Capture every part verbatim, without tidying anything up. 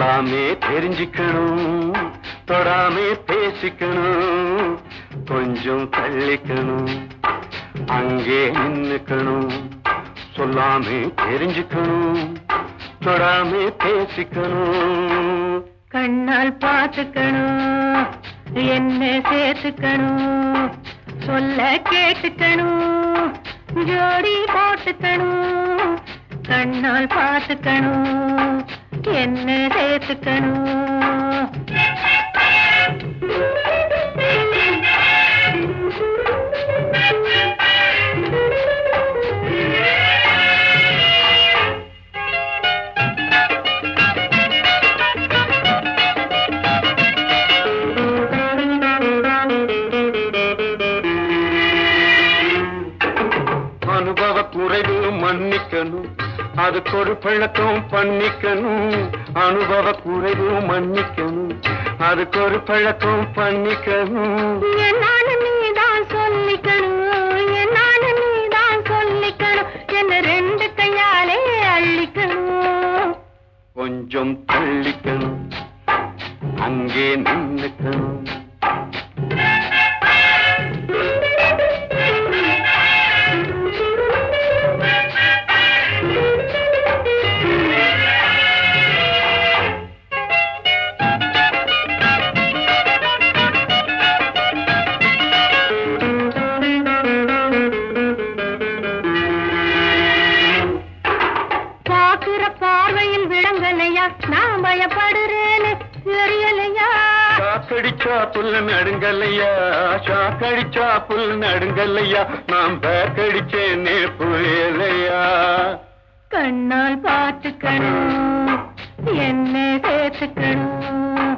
சொல்லாமே தெரிஞ்சுக்கணும், தொடாமே பேசிக்கணும், கொஞ்சம் தள்ளிக்கணும், அங்கே நின்னுக்கணும். சொல்லாமே தெரிஞ்சுக்கணும், தொடாமே பேசிக்கணும், கண்ணால் பார்த்துக்கணும், என்ன சேர்த்துக்கணும், சொல்ல கேட்டுக்கணும், ஜோடி போட்டுக்கணும். கண்ணால் பார்த்துக்கணும், என்ன சேர்த்துக்கணும். அனுபவ குறைவு மன்னிக்கணும், அதுக்கு ஒரு பழக்கம் பண்ணிக்கணும். அனுபவ குறைவு மன்னிக்கணும், அதுக்கு ஒரு பழக்கம் பண்ணிக்கணும். என்னான்னு நீதான் சொல்லிக்கணும், என்னான்னு நீதான் சொல்லிக்கணும், என்ன ரெண்டு கையாலே அள்ளிக்கணும். கொஞ்சம் தள்ளிக்கணும், அங்கே நின்னுக்கணும். பார்வையில் விளங்கலையா, நான் பயப்படுறேன்னு தெரியலையா. சாக்கடிச்சா புல் நடுங்கல்லையா, சாக்கடிச்சா புல் நடுங்கல்லையா, நான் பேக்கடிச்சேனே புரியலையா. கண்ணால் பார்த்துக்கணும், என்ன சேர்த்துக்கணும்.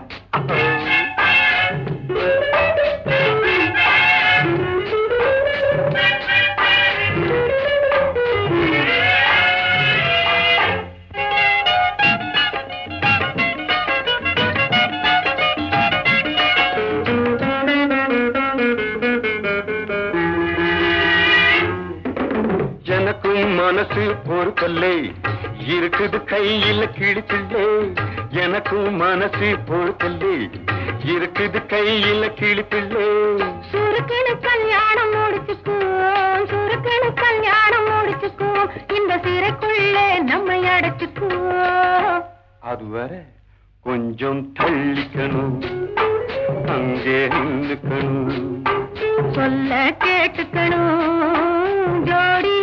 எனக்கும் மனசு பொறுக்கல்லே, இருக்குது கையில கிழிப்பில்லே. எனக்கும் மனசு பொறுக்கல்லே, இருக்குது கையில கிழிப்பில்லே. சுருக்கனு கல்யாணம் முடிச்சுக்குவோம், சுருக்கனு கல்யாணம் முடிச்சுக்குவோம், இந்த சிறைக்குள்ளே நம்மை அடைச்சுக்குவோம். அதுவரை கொஞ்சம் தள்ளிக்கணும், அங்கே நின்னுக்கணும். சொல்ல கேட்டுக்கணும், ஜோடி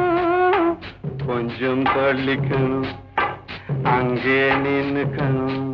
போட்டுக்கணும். கொஞ்சம் தள்ளிக்கணும், அங்கே நின்னுக்கணும்.